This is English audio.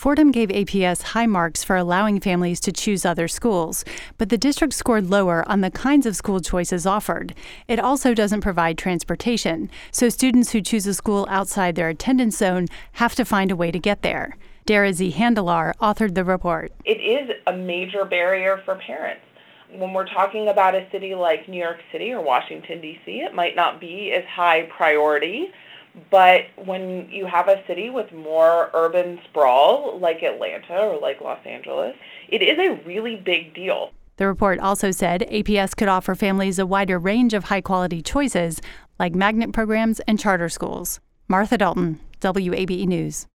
Fordham gave APS high marks for allowing families to choose other schools, but the district scored lower on the kinds of school choices offered. It also doesn't provide transportation, so students who choose a school outside their attendance zone have to find a way to get there. Dara Z. Handelar authored the report. It is a major barrier for parents. When we're talking about a city like New York City or Washington, D.C., it might not be as high priority. But when you have a city with more urban sprawl, like Atlanta or like Los Angeles, it is a really big deal. The report also said APS could offer families a wider range of high-quality choices, like magnet programs and charter schools. Martha Dalton, WABE News.